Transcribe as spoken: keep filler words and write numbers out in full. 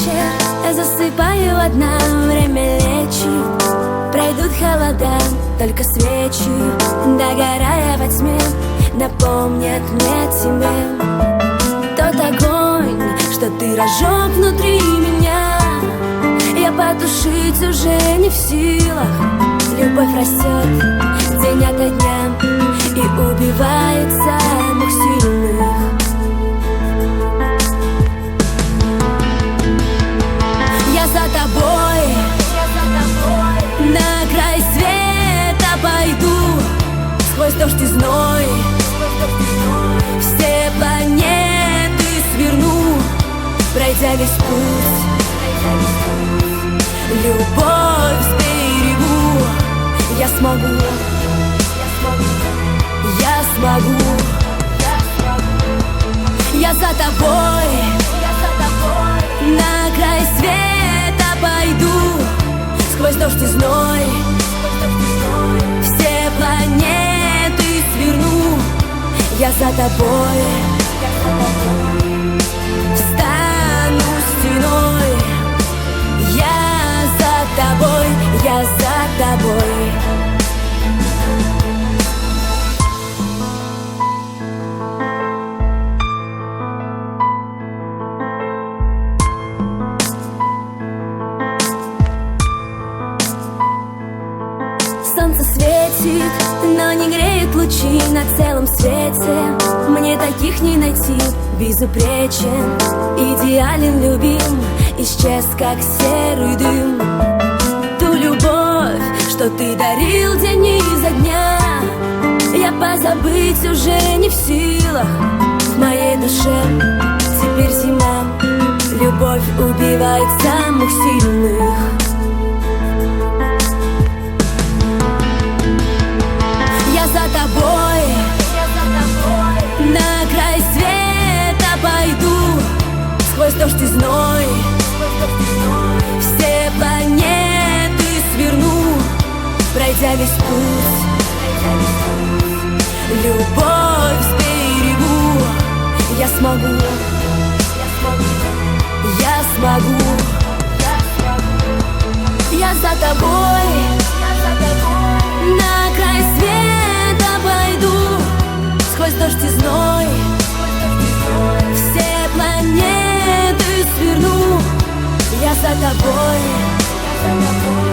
вечер, я засыпаю одна, время лечит. Пройдут холода, только свечи, догорая во тьме, напомнят мне тебе тот огонь, что ты разжег внутри меня. Я потушить уже не в силах. Любовь растет день ото дня и убивает самых сильных. Я за тобой, на край света пойду, сквозь дождь и зной, все планеты сверну, пройдя весь путь. Любовь сберегу, я смогу, я смогу. Я за тобой, на край света пойду, сквозь дождь и зной, все планеты сверну. Я за тобой, встану стеной. Я за тобой, я за тобой. Солнце светит, но не греет лучи на целом свете. Мне таких не найти, безупречен, идеален, любим, исчез, как серый дым. Ту любовь, что ты дарил день изо дня, я позабыть уже не в силах. В моей душе теперь зима, любовь убивает самых сильных. Я за тобой, на край света пойду, сквозь дождь и зной, все планеты сверну, пройдя весь путь. Любовь сберегу, я смогу, я смогу. Я за тобой, на край света пойду, сквозь дождь и зной, все планеты сверну. Я за тобой.